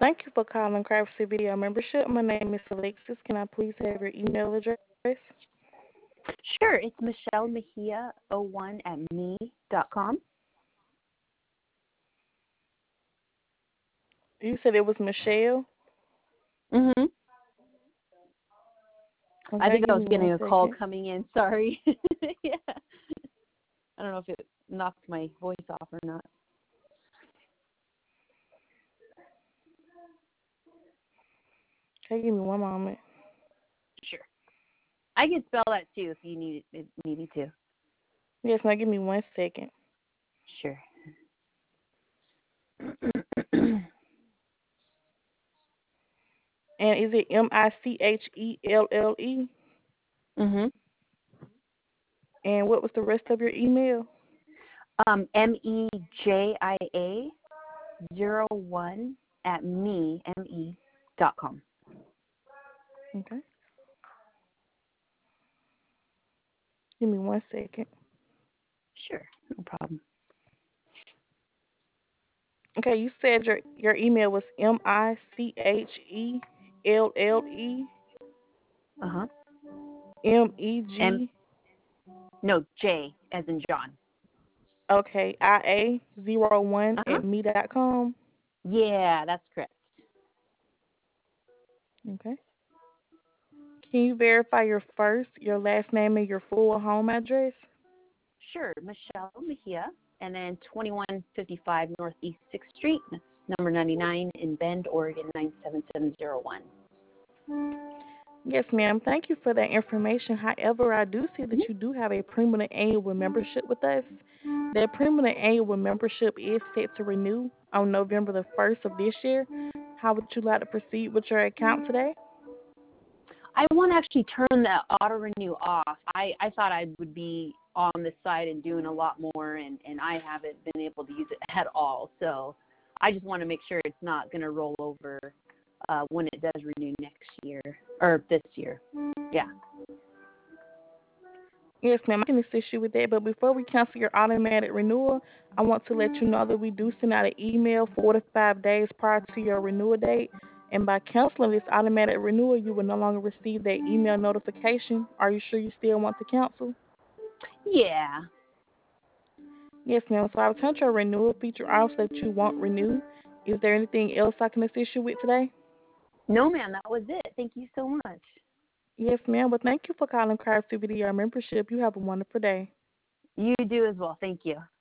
Thank you for calling Craftsy Video Membership. My name is Alexis. Can I please have your email address? Sure, it's Michelle Mejia01 at me.com. You said it was Michelle? Mm-hmm. I Okay, think I give was me one getting a call second. coming in. Sorry. Yeah. I don't know if it knocked my voice off or not. Okay, give me one moment. Sure. I can spell that too if you need me to. Yes, now give me 1 second. Sure. And is it Michelle? Mhm. And what was the rest of your email? MEJIA01 at me.com. Okay. Give me 1 second. Sure, no problem. Okay, you said your email was Michelle Uh-huh. M MEG. no, J as in John. Okay, IA01 Uh-huh. at me.com. Yeah, that's correct. Okay. Can you verify your first, your last name, and your full home address? Sure, Michelle Mejia, and then 2155 Northeast 6th Street, that's number 99 in Bend, Oregon 97701. Yes, ma'am. Thank you for that information. However, I do see that Mhm. you do have a permanent annual membership with us. That permanent annual membership is set to renew on November the 1st of this year. How would you like to proceed with your account today? I want to actually turn the auto renew off. I thought I would be on the site and doing a lot more, and I haven't been able to use it at all. So I just want to make sure it's not going to roll over when it does renew next year or this year. Yeah. Yes, ma'am. I can assist you with that. But before we cancel your automatic renewal, I want to let you know that we do send out an email 4 to 5 days prior to your renewal date. And by canceling this automatic renewal, you will no longer receive that email notification. Are you sure you still want to cancel? Yeah. Yes, ma'am. So I've turned your renewal feature off so that you won't renew. Is there anything else I can assist you with today? No, ma'am, that was it. Thank you so much. Yes, ma'am. Well, thank you for calling Craftsy Video membership. You have a wonderful day. You do as well. Thank you.